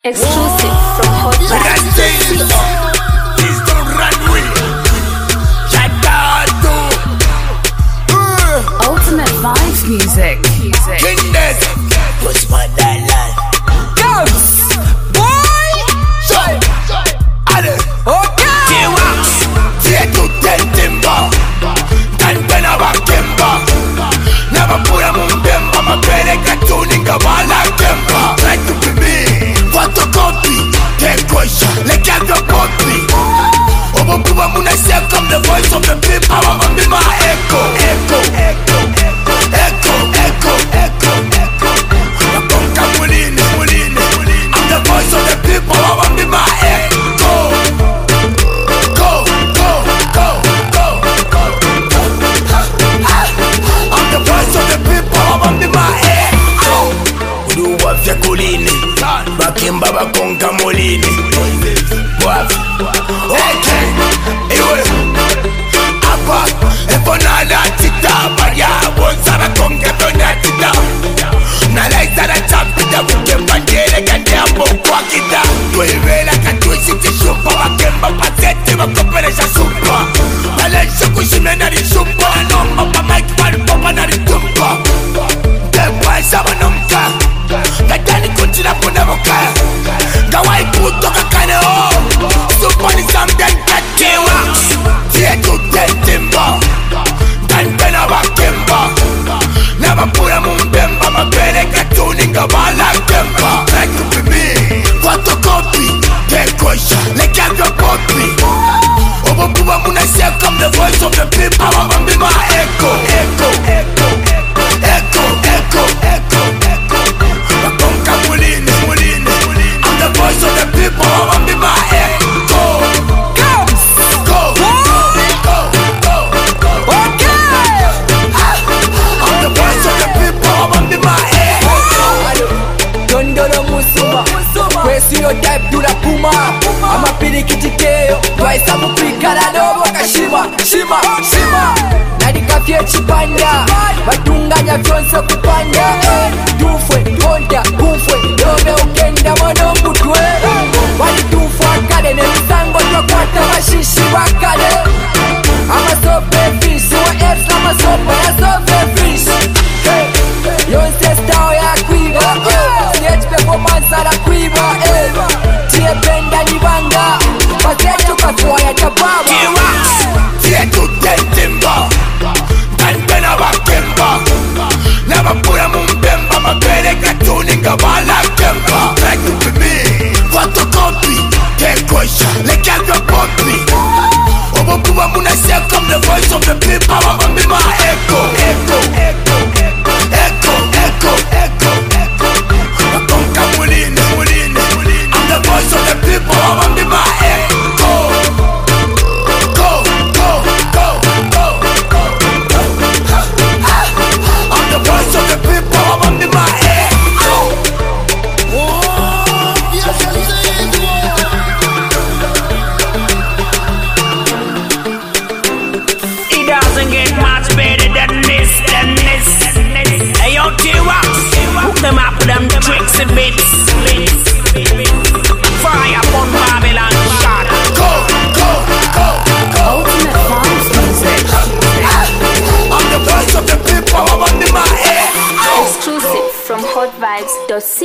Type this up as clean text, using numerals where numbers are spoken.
Exclusive from Hot Vibes. Please don't run away. Ultimate Vibes music. Kindness. Push my dial. Gubs, boy. Ale. Okay. T-Wax. T-to-10 timber. Tantana bakemba. Nabapura mumbemba. Mapeleka tuninga wala kemba. Try to be me. Photocopy. Take question. Like I'm your copy. Obokuba munasya comme the voice of the people. I want to be my echo. Echo. Echo. Echo. Echo. Echo. Echo. Wakonga mulini. Mulini. I'm the voice of the people. I want to be my echo. Go. Go. Go. Go. Go. I'm the voice of the people. I want to be my echo. Uduwa vya kulini. Bakimba bakonga mulini. Wafi. Okay. Iwe. Apa. Eponada tita. Baria. Bonsara konga tonya tita. Nalaita na chapita. Wikemba njele kande ambo kwa kita. Tuivela katuisi tishupa. Wakemba paseti wakoperesha supa. Malensha kushime nari supa. Anomba pa mike palipopa nari tumpa. Depaisa wanomka. Katani kuchina puna moka. Gawai kutoka kane o. Supani samden katewa. T-to-10 timber. Tantana bakemba. Nabapura mumbemba. Mapeleka tuninga wala kemba. Try to be me. Photocopy. Take question. Like I'm your copy. Obokuba munasya comme the voice of the people. I want to be my echo. Echo. Echo. Echo. Echo. Echo. Echo. Wakonga mulini. Mulini. I'm the voice of the people. I want to be my echo. Gubs, Go. Go. Go. Go. Go. okay. I'm the voice of the people. I want to be my echo. Dondolo musuma. Kwesi yo type dula puma. Amapirikitikeyo. Twaisa mupikala dobo kashima. Shima. Shima. Nadikafye chipanda. Batunganya vyonse kupanda. Dufwe, konta, kufwe. Dobe ukenda mono mbutwe. Wali dufwe akade. Nemisango twakwata bashishi wakade. Amasope fish. Uwa F's amasope ya sope fish. Yonse style ya kuiba. Stage performance ala kuiba. Tie benda nibanga. Pasecho kafua ya tababa. T-Wax. T-to-10 timber. Tantana bakemba. Nabapura mumbemba. Mapeleka tuninga wala kemba. Try to be me. Photocopy. Take question. Like I'm your copy. Obokuba munasya comme the voice of the people. I want to be my echo. Echo. Echo. Echo. Echo. Echo. Echo. Wakonga mulini. Mulini. I'm the voice of the people. I want to be my echo. Go. Go. Go. Go. Go. I'm the voice of the people. I want to be my echo. It doesn't get much better than this, Hey yo, T-Wax, hook them up with them tricks and bits. Fire upon Babylon, shot. Go. Go. Go. Go. Ultimate Vibes music. I'm the voice of the people. I want to be my echo. Exclusive from hotvibes.co.